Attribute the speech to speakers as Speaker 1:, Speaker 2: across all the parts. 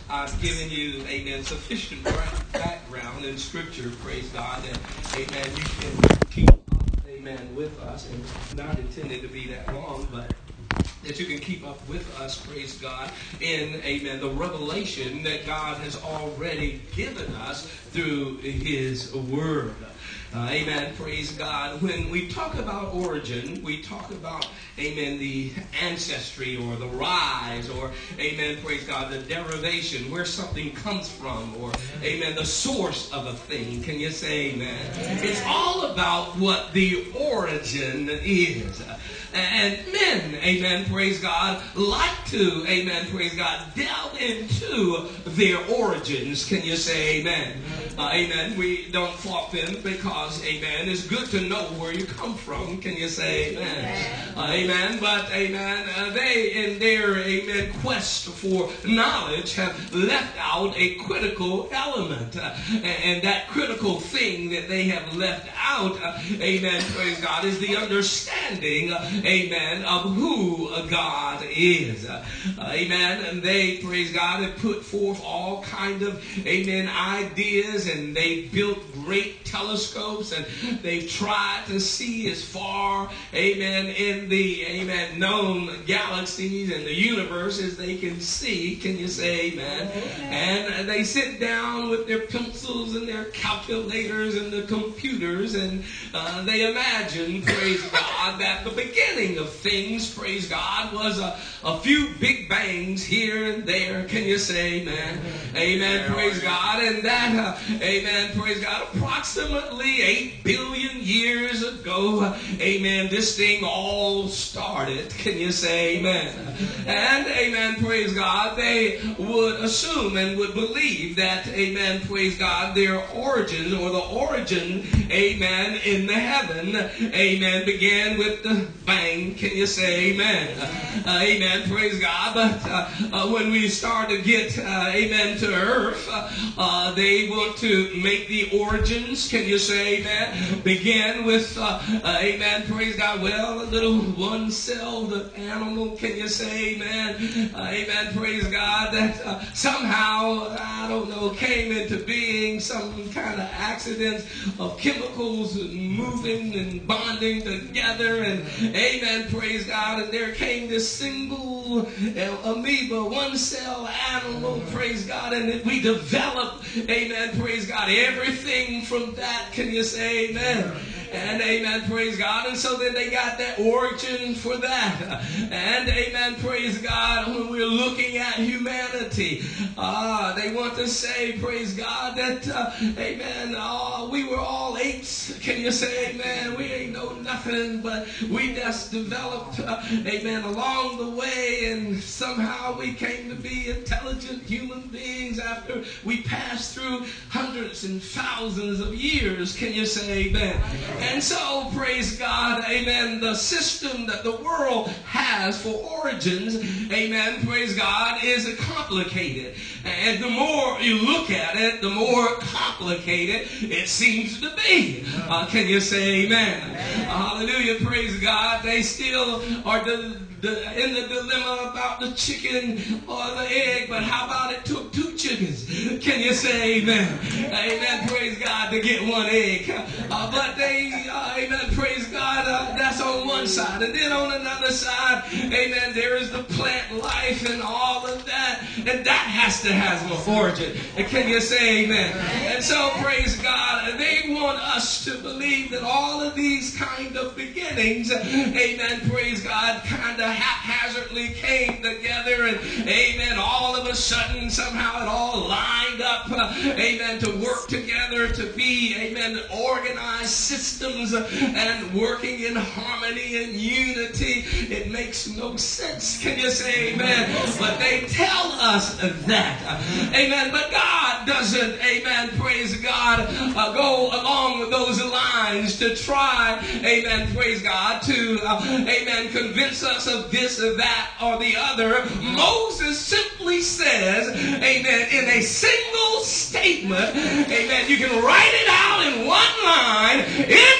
Speaker 1: I've given you, amen, sufficient background in Scripture, praise God, that, amen, you can keep up, amen, with us, and not intended to be that long, but that you can keep up with us, praise God, in, amen, the revelation that God has already given us through His Word. Amen, praise God. When we talk about origin, we talk about, amen, the ancestry or the rise or, amen, praise God, the derivation, where something comes from, or, amen, the source of a thing. Can you say amen? It's all about what the origin is. And men, amen, praise God, like to, amen, praise God, delve into their origins. Can you say amen? Amen. We don't fault them because, amen, it's good to know where you come from. Can you say amen? Amen. But, amen, they in their, amen, quest for knowledge have left out a critical element. And that critical thing that they have left out, amen, praise God, is the understanding, amen, of who God is. Amen. And they, praise God, have put forth all kind of, amen, ideas, and they built great telescopes, and they've tried to see as far, amen, in the, amen, known galaxies and the universe as they can see. Can you say amen? And they sit down with their pencils and their calculators and the computers, and they imagine, praise God, that the beginning of things, praise God, was a few big bangs here and there. Can you say amen? Amen, praise God. And that, amen, praise God, approximately 8 billion years ago, amen, this thing all started. Can you say amen? And, amen, praise God, they would assume and would believe that, amen, praise God, their origin or the origin, amen, in the heaven, amen, began with the bang. Can you say amen? Amen, praise God. But when we start to get, amen, to earth, they want to make the origins, can you say amen, begin with, amen, praise God, well, a little one-celled animal, can you say amen? Amen, praise God, that somehow, I don't know, came into being, some kind of accidents of chemicals moving and bonding together, and amen, praise God, and there came this single amoeba, one-cell animal, praise God, and we developed, amen, praise God, everything from that. Can you say amen? And amen, praise God. And so then they got that origin for that. And amen, praise God, when we're looking at humanity, they want to say, praise God, that, amen, we were all apes. Can you say amen? We ain't know nothing, but we just developed, amen, along the way, and somehow we came to be intelligent human beings after we passed through hundreds and thousands of years. Can you say amen? And so, praise God, amen, the system that the world has for origins, amen, praise God, is complicated. And the more you look at it, the more complicated it seems to be. Can you say amen? Hallelujah, praise God. They still are in the dilemma about the chicken or the egg, but how about it took 2 chickens? Can you say amen? Amen, praise God, to get 1 egg. But they, amen, praise God, that's on one side. And then on another side, amen, there is the plant life and all of that. And that has to have an origin. Can you say amen? And so, praise God, they want us to believe that all of these kind of beginnings, amen, praise God, kind of haphazardly came together, and amen, all of a sudden somehow it all lined up, amen, to work together to be, amen, organized systems and working in harmony and unity. It makes no sense. Can you say amen? But they tell us that, amen, but God doesn't, amen, praise God, go along with those lines to try, amen, praise God, to, amen, convince us of this or that or the other. Moses simply says, amen, in a single statement, amen, you can write it out in one line, in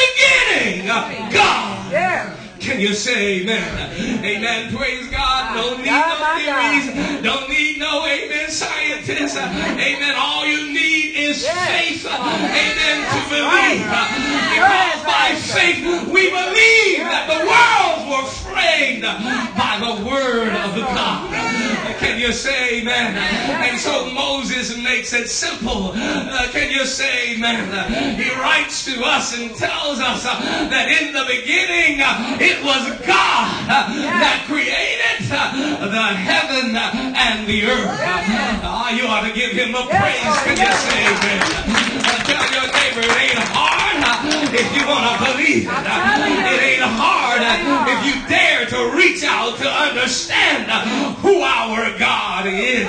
Speaker 1: the beginning, God. Yeah. Can you say amen? Amen. Praise God. Don't need no theories. Don't need no, amen, science greatest. Amen. All you need is faith. Amen. To believe. Because by faith we believe that the worlds were framed by the word of God. Can you say amen? And so Moses makes it simple. Can you say amen? He writes to us and tells us that in the beginning it was God that created the heaven and the earth. You ought to give him a praise. Can you say amen? Tell your neighbor it ain't hard if you want to believe it. It ain't hard if you dare to reach out to understand who our God is.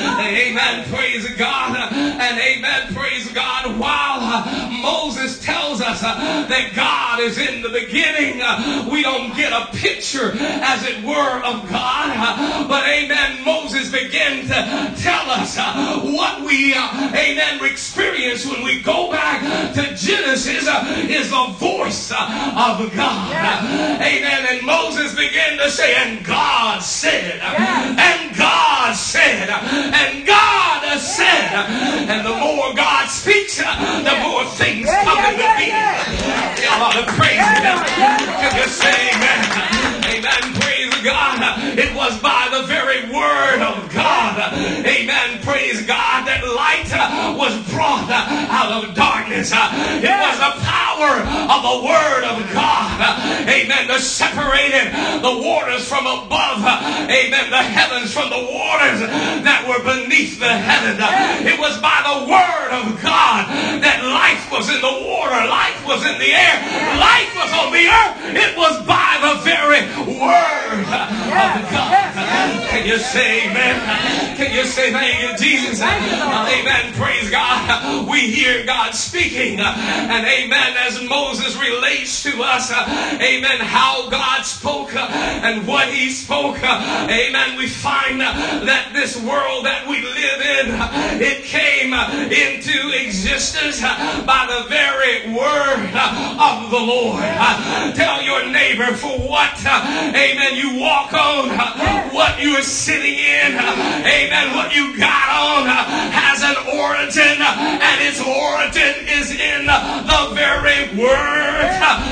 Speaker 1: Amen. Praise God. And amen. Praise God. While Moses tells us that God is in the beginning, we don't get a picture, as it were, of God. But amen, Moses began to tell us what we, amen, experience when we go back to Genesis is the voice of God. Amen. And Moses began to say, and God said, and God said, and God said. And the more God speaks, the more things come into being. Y'all ought to praise him. Can you say amen? Amen. Praise God. It was by the very word of God. Amen. Praise God, that light was brought out of darkness. It was the power of the word of God. Amen. That separated the waters from above. Amen. The heavens from the waters that were beneath the heaven. It was by the word of God that life was in the water. Life was in the air. Life was on the earth. It was by the very word of God. Can you say amen? Can you say thank you, Jesus? Amen. Praise God. We hear God speaking. And amen, as Moses relates to us, amen, how God spoke and what he spoke. Amen. We find that this world that we live in, it came into existence by the very word of the Lord. Tell your neighbor, for what, amen, you walk on, what you're sitting in, amen, what you got on has an origin, and its origin is in the very word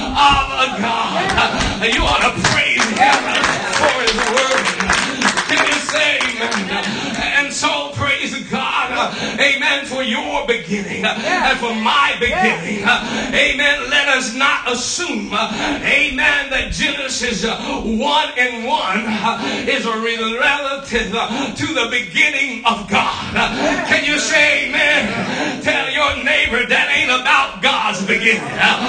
Speaker 1: of God. You ought to praise him for his word. Can you say amen? And so praise God, amen, for your beginning and for my beginning. Amen. Let us not assume, amen, that Genesis 1 and 1 is relative to the beginning of God. Can you say amen? Tell your neighbor that ain't about God's beginning.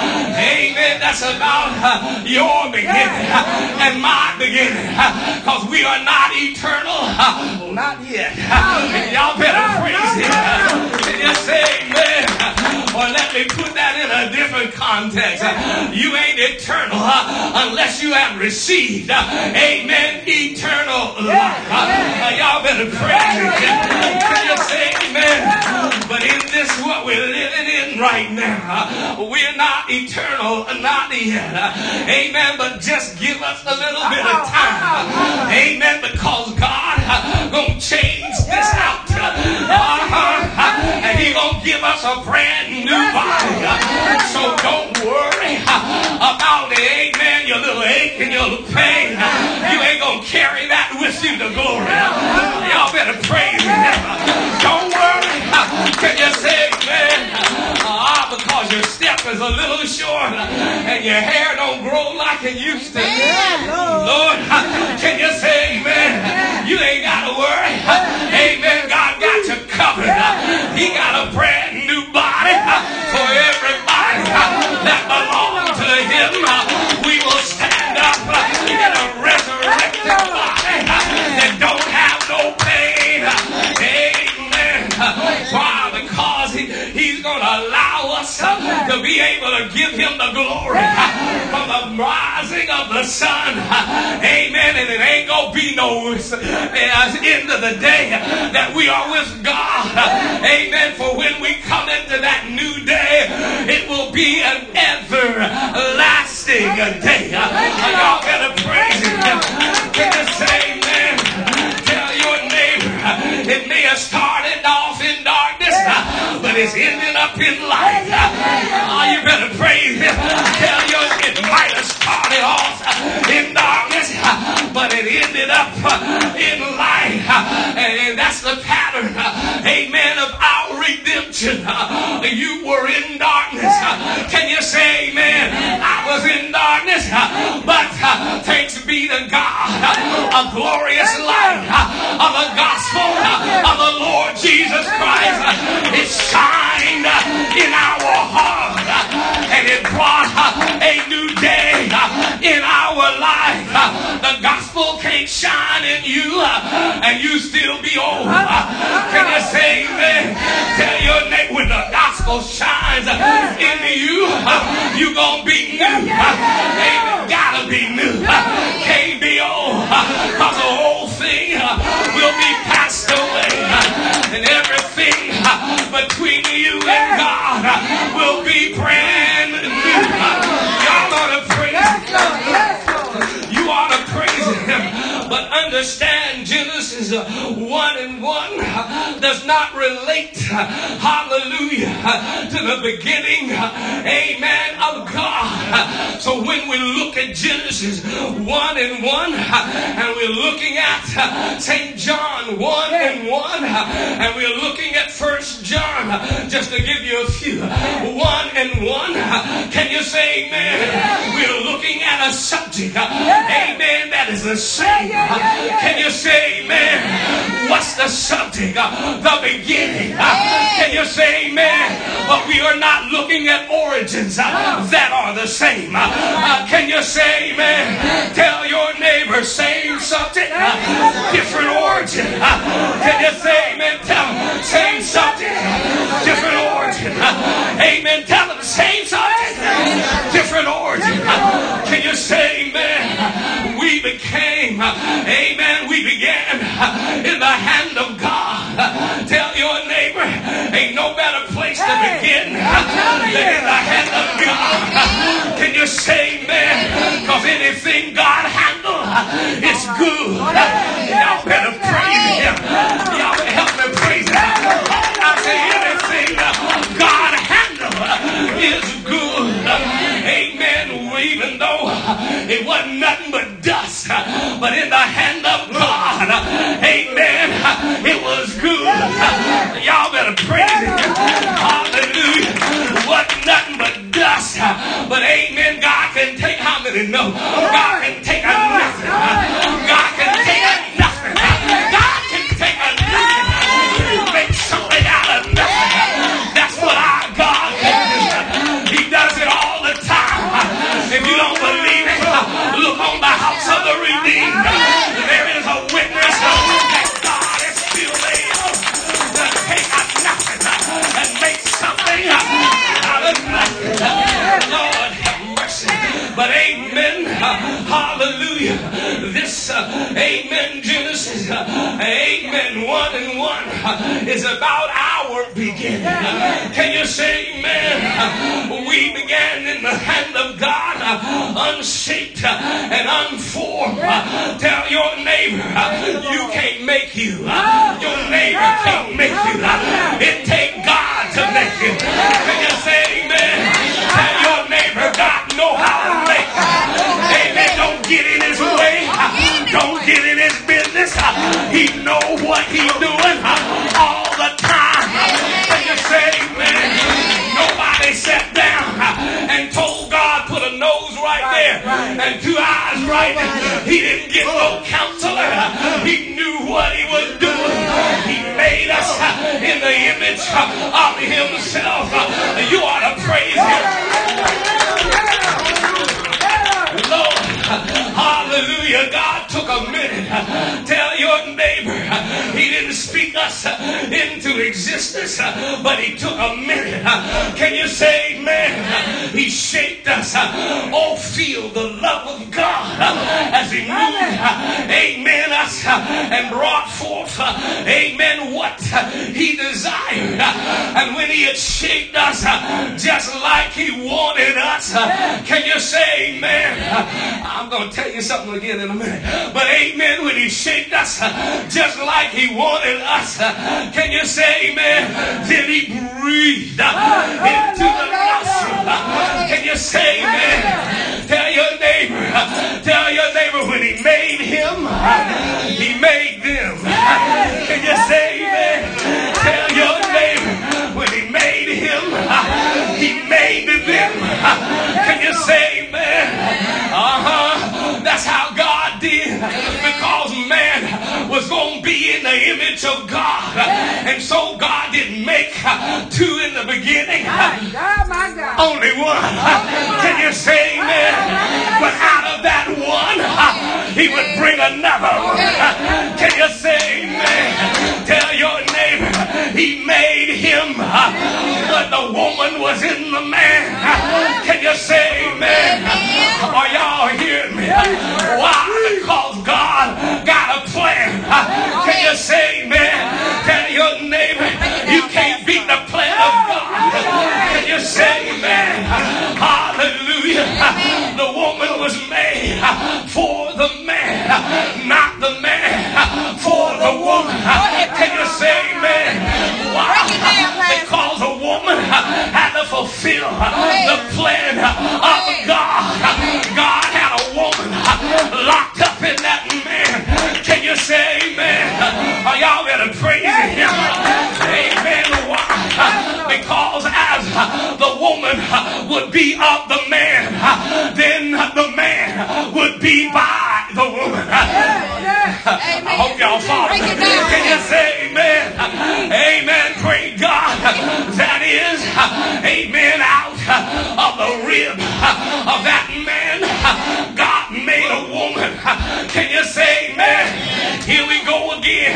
Speaker 1: Amen. That's about your beginning and my beginning. Because we are not eternal. Not yet. Y'all better praise him. Can you say amen? Or let me put that in a different context. You ain't eternal unless you have received, amen, eternal life. Y'all better praise him. Can you say amen? But in this, what we're living in right now, we're not eternal, not yet. Amen. But just give us a little bit of time. Amen. Because God gonna change this out. And he gonna give us a brand new body. So don't worry about it. Amen. Your little ache and your little pain. You ain't gonna carry that with you to glory. Y'all better praise him. Don't worry. Can you say amen? Because your step is a little short and your hair don't grow like it used to. Lord, can you say amen? You ain't got to worry. Amen. God got you covered. He got a brand new body for everybody that belongs to him. We will stand up in a resurrected body that don't have no pain. Amen. Why? Because he's going to allow us to be able to give him the glory from the rising of the sun. Amen. And it ain't going to be no end of the day that we are with God. Amen. For when we come into that new day, it will be an everlasting day. Y'all better praise him. Can you say amen? Tell your neighbor, it may have started redemption, you were in darkness. Can you say amen? I was in darkness, but thanks be to God, a glorious light of the gospel of the Lord Jesus Christ. It shined in our heart, and it brought a new day in our life. The gospel can't shine in you, and you still be old. Can you say amen? Tell your neighbor, when the gospel shines in you, you gonna be new. Amen. Gotta be new. Can't be old, cause the whole thing will be passed away, and everything between you and God will be brand new. Y'all ought to praise Him. You ought to praise Him. But understand, Genesis 1:1 does not relate, hallelujah, to the beginning, amen, of God. So when we look at Genesis 1:1, and we're looking at St. John 1:1, and we're looking at 1 John, just to give you a few, 1:1, can you say amen? We're looking at a subject, amen, that is the same. Can you say amen? What's the subject? The beginning. Can you say amen? But we are not looking at origins that are the same. Can you say amen? Tell your neighbor, same subject, different origin. Can you say amen? Tell them, same subject, different origin. Amen. Tell them, same subject, different origin. Can you say amen? We became, amen, we began in the hand of God. Tell your neighbor, ain't no better place to begin than in the hand of God. Can you say amen? Because anything God handles, it's good. Y'all better praise Him. Y'all better help me praise Him. I say anything God handles is good. Amen. Even though it wasn't nothing but dust, but in the hand of God, amen, it was good. Y'all better praise Him. Hallelujah. Wasn't nothing but dust, but amen, God can take, how many know? God can take a nothing. God can take a nothing. God can take a nothing, make something out of nothing. That's what our God can do. He does it all the time. If you don't believe it, look on the house of the redeemed. There is a witness that God is still able to take a nothing and make something out of nothing. Lord have mercy. But amen, hallelujah. This, amen, Genesis, amen, 1:1 is about our beginning. Can you say amen? We began in the hand of God, unshaped and unformed. Tell your neighbor, you can't make you. Your neighbor can't make you. It takes God to make you. Can you say amen? Tell your neighbor, God know how to make you. Amen. Don't get in His way. Don't get in His business. He know what He's doing all the time. Can you say amen? Nobody sat down and told God, put a nose right there and 2 eyes right there. He didn't get no counselor. He knew what He was doing. He made us in the image of Himself. You ought to praise Him. Lord, hallelujah. God took a minute. Tell your neighbor, He didn't speak us into existence, but He took a minute. Can you say amen? He shaped us. Oh, feel the love of God as He moved, amen, us and brought forth, amen, what He desired. And when He had shaped us just like He wanted us, can you say amen? I'm going to tell you something again in a minute. But amen, when He shaped us just like He wanted us, can you say amen? Then He breathed into the nostril. Can you say amen? Tell your neighbor, when He made him, He made them. Can you say amen? Tell your neighbor, you say amen? That's how God did, because man was going to be in the image of God. And so God didn't make two in the beginning, only one. Can you say amen? But out of that one, he would bring another one. Can you say amen? Tell your neighbor, he made him, but the woman was in the man. Can you say amen? Are y'all hearing me? Why? Because God got a plan. Can you say amen? Tell your neighbor, you can't beat the plan of God. Can you say amen? Hallelujah. The woman was made for the man, not the man for the woman. Can you say amen? Why? Because a woman had to fulfill the plan of God. God had a woman locked up in that man. Can you say amen? Are y'all better praise him? Amen. Why? Because as the woman would be of the man, then the man would be by the woman. I hope y'all follow. Can you say amen? Amen. Praise God. That is, amen, out of the rib of that man, God made a woman. Can you say amen? Here we go again.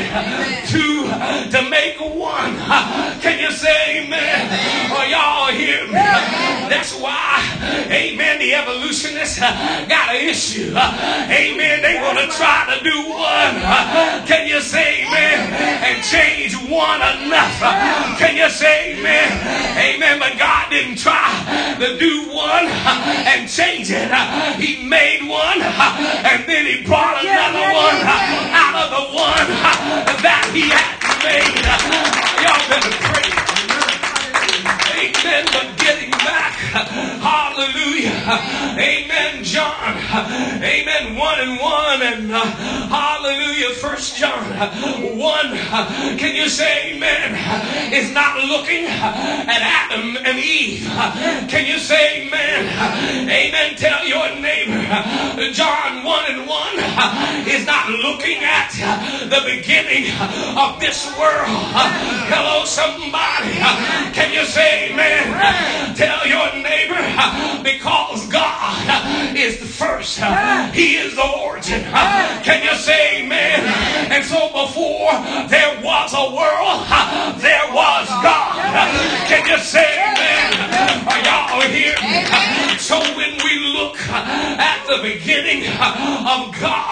Speaker 1: To make one. Can you say amen? Are y'all hear me? That's why, amen, the evolutionists got an issue. Amen. They want to try to do one. Can you say amen? And change one enough. Can you say amen? Amen. But God didn't try to do one and change it. He made one and then he brought another one out of the one that he had made. Y'all better pray. Amen. But getting back, hallelujah. Amen. John, amen. 1:1 and hallelujah. 1 John 1. Can you say amen? Is not looking at Adam and Eve. Can you say amen? Amen. Tell your neighbor, John 1:1 is not looking at the beginning of this world. Hello, somebody. Can you say amen? Tell your neighbor, because God is the first. He is the origin. Can you say amen? And so before there was a world, there was God. Can you say amen? Are y'all here? So when we look at the beginning of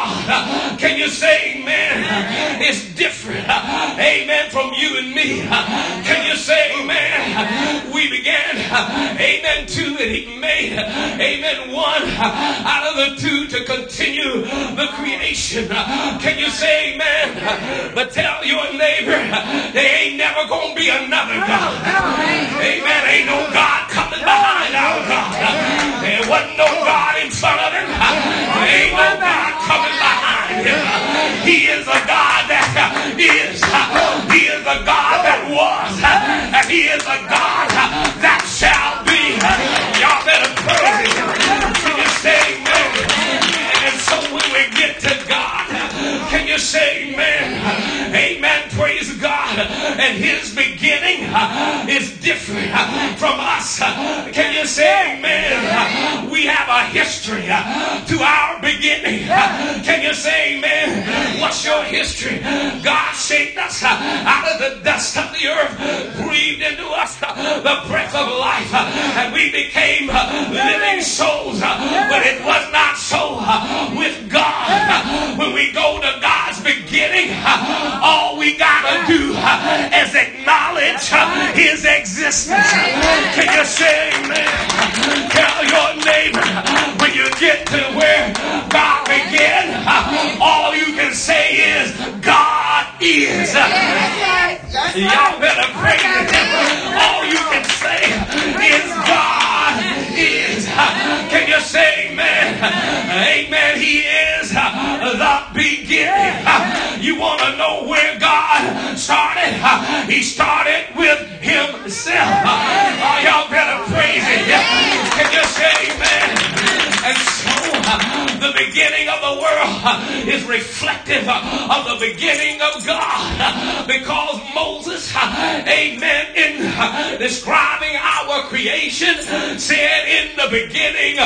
Speaker 1: God, can you say amen? It's different, amen, from you and me. Can you say amen? We began, amen, two, and he made, amen, one out of the two to continue the creation. Can you say amen? But tell your neighbor, there ain't never gonna be another God. Amen. Ain't no God coming behind our God. There wasn't no God in front of him. There ain't no God coming behind him. He is a God that is. He is a God that was. And he is a God that shall be. Y'all better praise him. Can you say amen? And so when we get to God, can you say amen? Amen. Praise God. And his beginning is different from us. Can you say amen? We have a history to our beginning. Can you say amen? What's your history? God shaped us out of the dust of the earth, breathed into us the breath of life, and we became living souls. But it was not so with God. When we go to God's beginning, all we gotta do is acknowledge his existence. Can you say amen? Tell your neighbor, when you get to where God began, all you can say is God is. Y'all better praise him. All you can say is God is. Can you say amen? Amen. He is the beginning. You want to know where God started? He started with himself. Y'all better praise him. Can you say amen? narrative of the beginning of God, because Moses, amen, in describing our creation, said in the beginning,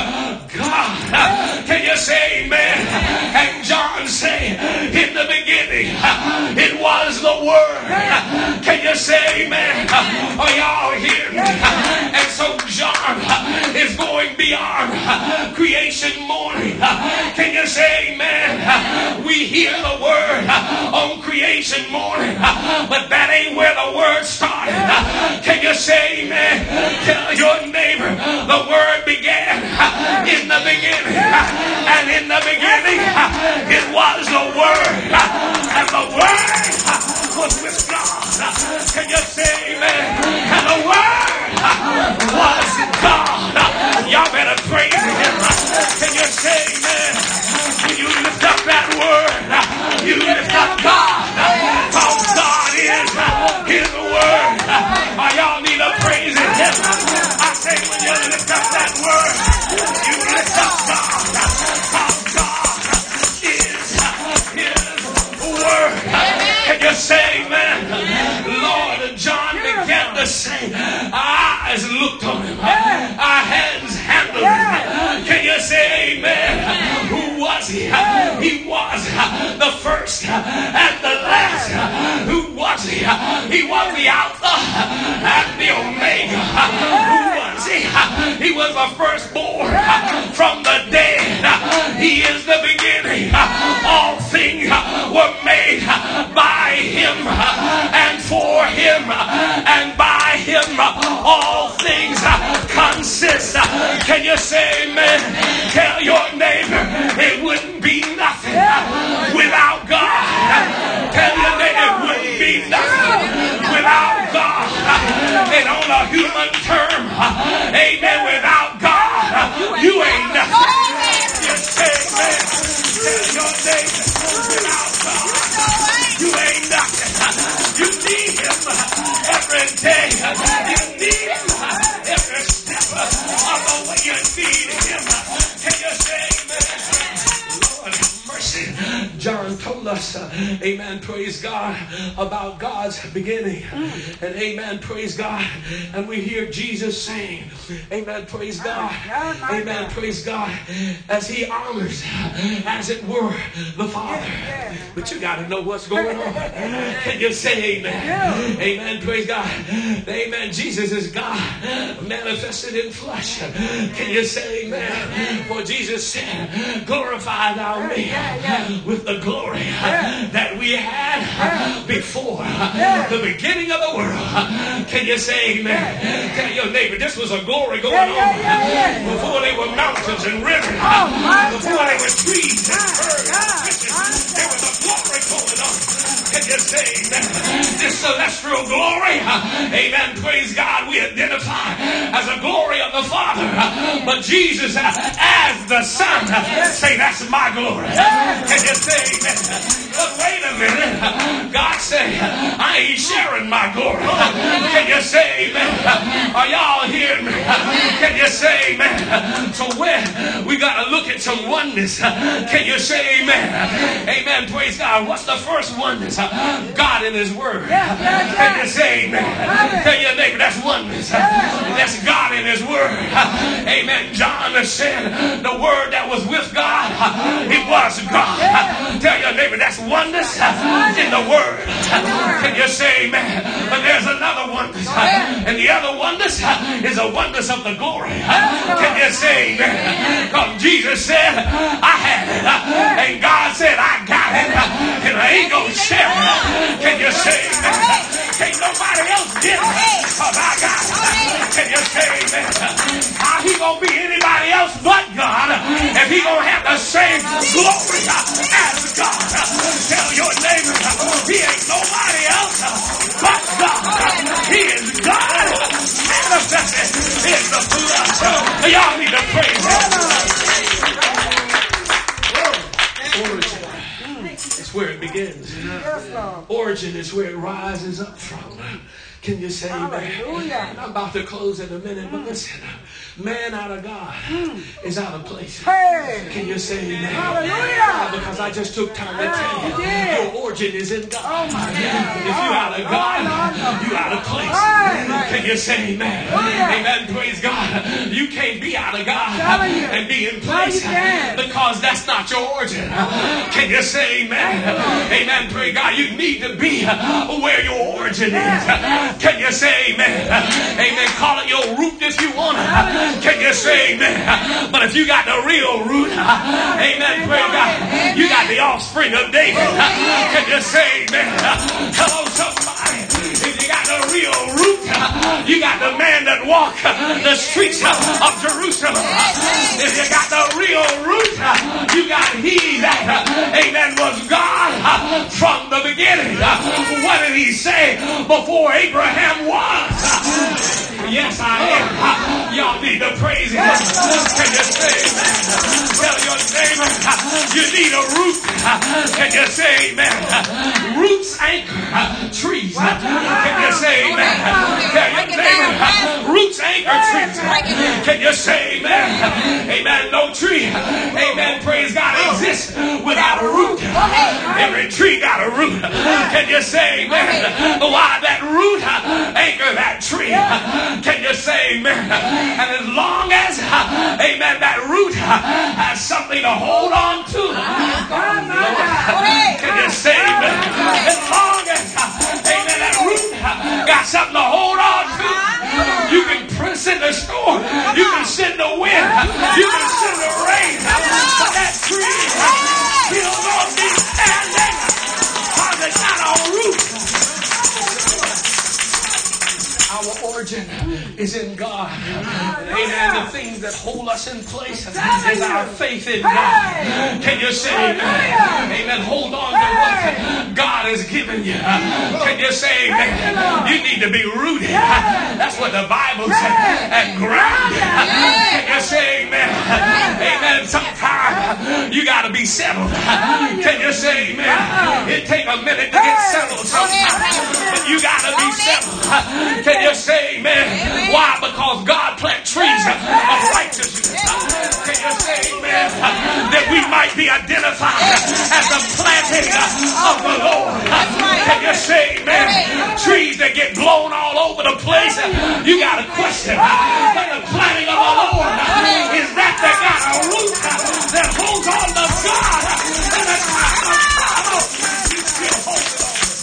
Speaker 1: God. Can you say amen? And John said, in the beginning, it was the Word. Can you say amen? Are y'all here? And so John is going beyond creation morning. Can you say amen? We hear the Word on creation morning, but that ain't where the Word started. Can you say amen? Tell your neighbor, the Word began in the beginning, and in the beginning it was the Word, and the Word was with God. Can you say amen? And the Word was God. Y'all better praise Him. Can you say amen? When you lift up that Word, you lift up God, because God is His Word. Y'all need to praise Him. I say when you lift up that Word, you lift up God, because God is His Word. Can you say amen? Lord, John began to say, our eyes looked on Him, our hands handled Him. Can you say amen? Who was He? He was the first and the last. Who was He? He was the Alpha and the Omega. Who was He? He was the firstborn from the dead. He is the beginning. All things were made by Him and for Him, and by Him all things consist. Can you say amen? Tell your neighbor it wouldn't be nothing without God. Tell your neighbor it wouldn't be nothing without God. And on a human term, amen, without God, you ain't nothing. Just say amen. Tell your neighbor without God, you ain't nothing. You need Him every day. You need Him every step of the way. You need Him. Can you say amen? Lord have mercy. John told us, amen, praise God, about God's beginning. And amen, praise God. And we hear Jesus saying, amen, praise God. Amen, praise God. As He honors, as it were, the Father. But you got to know what's going on. Can you say amen? Amen, praise God. Amen, Jesus is God manifested in flesh. Can you say amen? For Jesus said, glorify thou me with the glory that we had before the beginning of the world. Can you say amen? Tell your neighbor, this was a glory going on before they were mountains and rivers, before they were trees and birds and fishes. There was a glory going on. Can you say amen? This celestial glory, amen, praise God, we identify as a glory of the Father. But Jesus as the Son, say that's my glory. Can you say amen? But wait a minute. God said, I ain't sharing my glory. Can you say amen? Are y'all hearing me? Can you say amen? So when we got to look at some oneness, can you say amen? Amen, praise God. What's the first oneness? God in His Word. Can you say amen? Tell your neighbor that's oneness. That's God in His Word. Amen. John said the Word that was with God, it was God. Tell your neighbor that's oneness in the Word. Can you say amen? But there's another oneness. And the other oneness is a oneness of the glory. Can you say amen? Because Jesus said, I had it. And God said, I got it. And I ain't going to share it. Can you say amen? Can't nobody else get it. Because I got it. Can you say amen? How He going to be anybody else but God if He going to have the same glory as God? Tell your neighbor, He ain't nobody else but God. He is God manifested in the flesh. Y'all need to praise Him. Origin. It's where it begins. origin is where it rises up from. Can you say amen? I'm about to close in a minute, but listen. Man out of God is out of place. Can you say amen? Hallelujah. Because I just took time to tell you your origin is in God. Oh my God. If you're out of God, you're out of place. Can you say amen? Amen. Praise God. You can't be out of God and be in place because that's not your origin. Can you say amen? Amen. Praise God. You need to be where your origin is. Can you say amen? Amen. Call it your root if you want to. Can you say amen? But if you got the real root, amen, praise God, you got the offspring of David. Can you say amen? Hello, somebody. If you got the real root, you got the man that walked the streets of Jerusalem. If you got the real root, you got he that, amen, was God from the beginning. What did he say before Abraham was? Yes, I am. Y'all need to praise him. Can you say amen? Tell your neighbor you need a root. Can you say amen? Roots anchor trees. Can you say amen? Tell your neighbor roots anchor trees. Can you say amen? Amen. No tree, amen, praise God, exists without a root. Every tree got a root. Can you say amen? Why that root anchor that tree? Can you say amen? And as long as, amen, that root has something to hold on to, can you say amen? As long as, amen, that root got something to hold on to, you can send the storm, you can send the wind, you can send the rain, but that tree still gonna be standing because it's got a root. Our origin is in God. Amen. The things that hold us in place is our faith in God. Can you say amen? Amen. Hold on to what God has given you. Can you say amen? You need to be rooted. That's what the Bible says. And grounded. Can you say amen? Amen. Sometimes you got to be settled. Can you say amen? It take a minute to get settled sometimes. But you got to be settled. Can you say amen? Why? Because God plant trees of righteousness. Can you say amen? That we might be identified as the planting of the Lord. Can you say amen? Trees that get blown all over the place, you got to question. But the planting of the Lord is that they got a root that holds on to God. And the time of trouble, you still hold it on.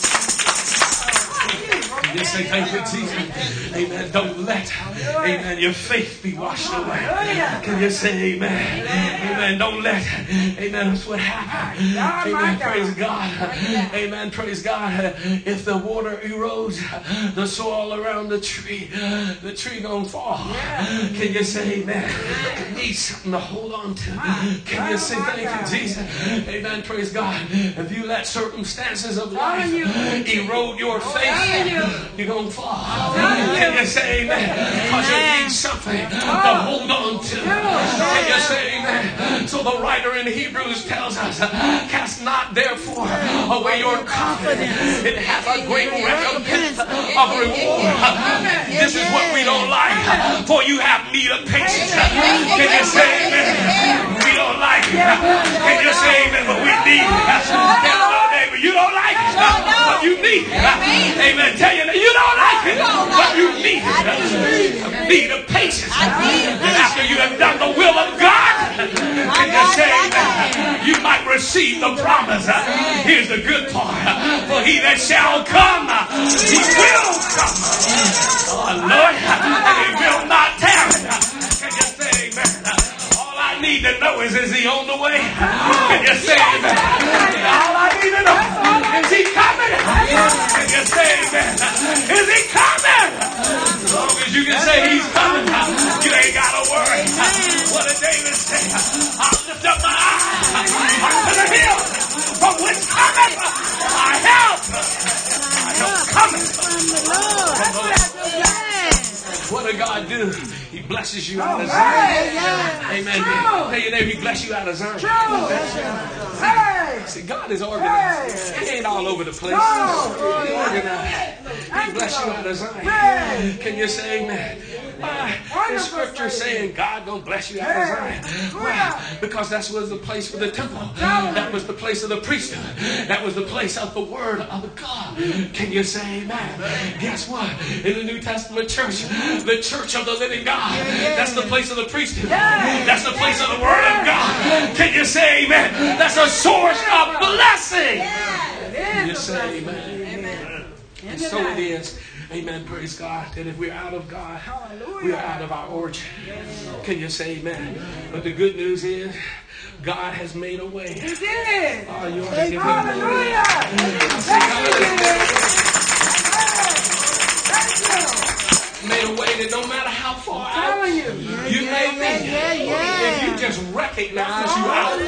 Speaker 1: Just say thank you, Jesus. Amen. Don't let, amen, your faith be washed away. Can you say amen? Amen. Don't let, amen, that's what happened. Amen. Praise God. Amen. Praise God. If the water erodes the soil around the tree gonna fall. Can you say amen? It needs something to hold on to. Can you say thank you, Jesus? Amen. Praise God. If you let circumstances of life erode your faith, you're gonna fall. Can you say amen? Because you need something to hold on to. Can you say amen? So the writer in Hebrews tells us, cast not therefore away your confidence. It hath a great recompense of reward. This is what we don't like, for you have need of patience. Can you say amen? We don't like it. Can you say amen? But we need it. Tell our neighbor, you don't like it, but you need it. Amen. Tell you that you don't like it, but you need it. Need of patience. And after you have done the will of God, can you say that you might receive the promise? Here's the good part. For he that shall come, he will come. Oh Lord, and he will not tarry. Can you say amen? All I need to know is he on the way? Can you say amen? All I need to know is he coming? Can you say amen? Is he coming? As long as you can say he's coming, you ain't got to worry. What did David say? I'll lift up my eyes unto the hill from which cometh my help. My help cometh from the Lord. What did God do? He blesses you out of Zion. Amen. Tell your neighbor, he bless you out of Zion. See, God is organized. He ain't all over the place. He's organized. He bless you out of Zion. Can you say amen? Why? The scripture saying God gonna bless you out of Zion. Why? Because that was the place for the temple. That was the place of the priesthood. That was the place of the word of God. Can you say amen? Guess what? In the New Testament church, the church of the living God, that's the place of the priesthood. That's the place of the word of God. Can you say amen? That's a source of blessing. Can you say amen? And so it is. Amen. Praise God. That if we're out of God, we're out of our origin. Can you say amen? But the good news is, God has made a way.
Speaker 2: He did.
Speaker 1: Oh, you ought to give him
Speaker 2: Hallelujah.
Speaker 1: made a way that no matter how far out you may be, if you just recognize you out.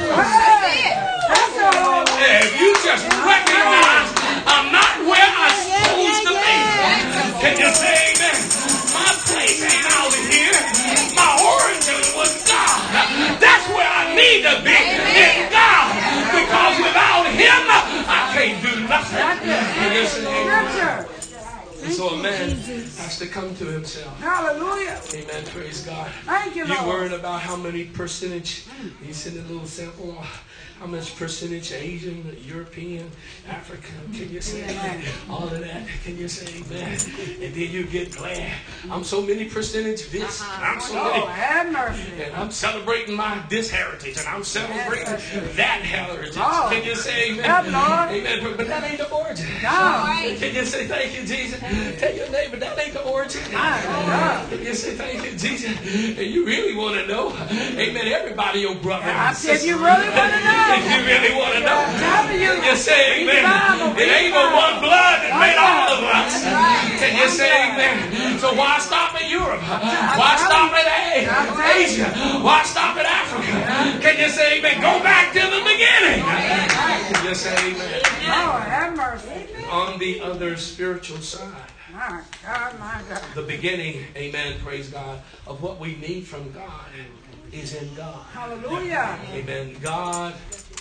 Speaker 1: If you just recognize I'm not where I'm supposed to be. Can you say amen? My place ain't out here. My origin was God. That's where I need to be, in God. Because without Him, I can't do nothing. Can you say amen? And so a man has to come to himself.
Speaker 2: Hallelujah.
Speaker 1: Amen. Praise God.
Speaker 2: Thank you, Lord.
Speaker 1: You worried about how many percentage, you send a little sample, how much percentage Asian, European, African, can you say amen? All of that, can you say amen? And then you get glad. I'm so many percentage this, and I'm so many.
Speaker 2: Have mercy.
Speaker 1: And I'm celebrating my this heritage, and I'm celebrating that heritage. Can you say amen? Amen. But that ain't the origin. Can you say thank you, Jesus? Tell your neighbor that ain't the origin. Can you say thank you, Jesus? And you really want to know? Amen. Everybody, your brother.
Speaker 2: I said you really want to know.
Speaker 1: If you really want to know, can you say amen? It ain't no one blood that made all of us. Can you say amen? So why stop at Europe? Why stop at Asia? Why stop at Africa? Can you say amen? Go back to the beginning. Can you say amen?
Speaker 2: Lord, have mercy.
Speaker 1: On the other spiritual side,
Speaker 2: My God, my God.
Speaker 1: the beginning, amen, praise God, of what we need from God is in God.
Speaker 2: Hallelujah.
Speaker 1: Amen. God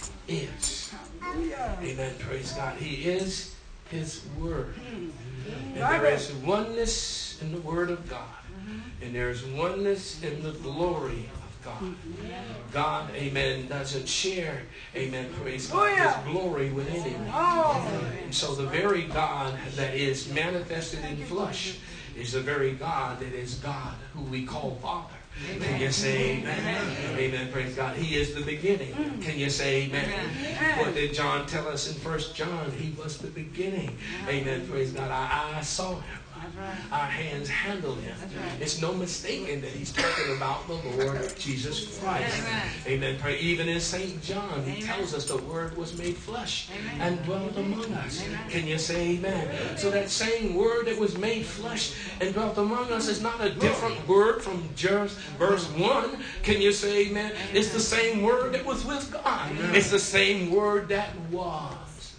Speaker 1: is.
Speaker 2: Hallelujah.
Speaker 1: Amen. Praise God. He is His Word. And there is oneness in the Word of God. And there's oneness in the glory of God. God, amen, doesn't share, amen, praise God, His glory with anyone. And so the very God that is manifested in flesh is the very God that is God, who we call Father. Can you say amen? Amen. Praise God. He is the beginning. Can you say amen? What did John tell us in 1 John? He was the beginning. Amen. Praise God. Our eyes saw Him. Our hands handled Him. It's no mistaking that he's talking about the Lord Jesus Christ. Amen. Even in St. John, he tells us the Word was made flesh and dwelt among us. Can you say amen? So that same Word that was made flesh and dwelt among us is not a different word from just verse 1. Can you say amen? It's the same Word that was with God. It's the same Word that was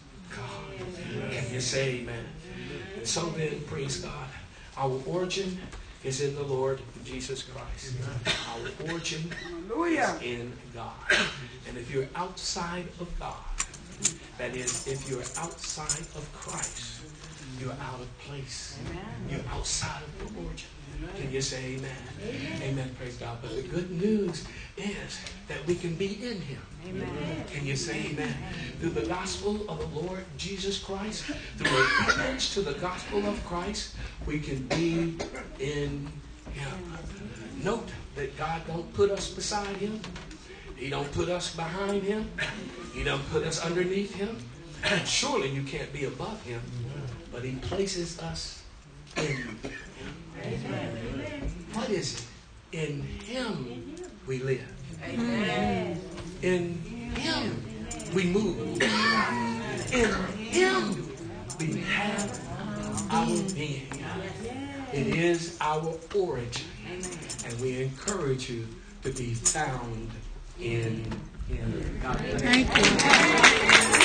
Speaker 1: God. Can you say amen? And so then, praise God, our origin is in the Lord Jesus Christ. Our origin is in God. And if you're outside of God, that is, if you're outside of Christ, you're out of place. You're outside of the origin. Can you say amen? Amen, praise God. But the good news is that we can be in Him. Amen. Can you say amen? Through the gospel of the Lord Jesus Christ, through obedience to the gospel of Christ, we can be in Him. Note that God don't put us beside Him. He don't put us behind Him. He don't put us underneath Him. And surely you can't be above Him. But He places us in Him. Amen. What is it? In Him we live. Amen. In Him we move. In Him we have our being. It is our origin. And we encourage you to be found in Him. God bless you.
Speaker 2: Thank you.